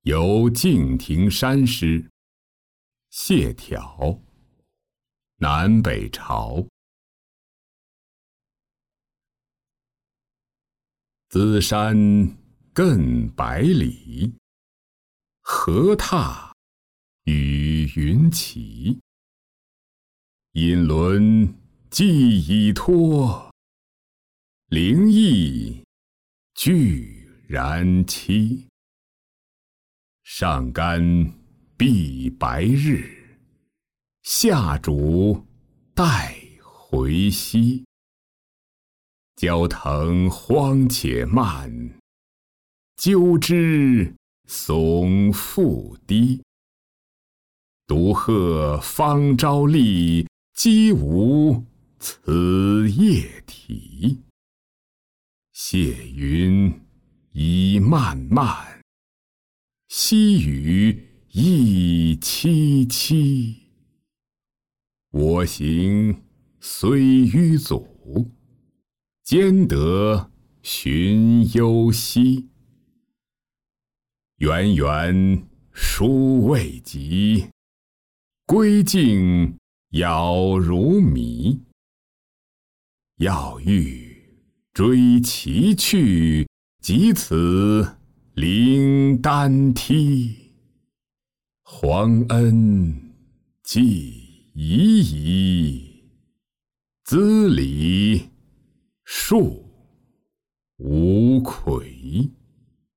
由敬亭山诗。谢条，南北朝。资山亘百里，河踏与云齐。引轮既已脱，灵翼俱然栖。上干避白日，下渚待回夕。焦藤荒且慢，鸠枝耸复低。独鹤方朝丽，鸡无此夜啼。谢云已漫漫，溪雨亦凄凄。我行虽迂阻，兼得寻幽溪。远远书未及，归径杳如迷。要欲追其去，即此灵丹梯。皇恩既已矣，资礼数无愧。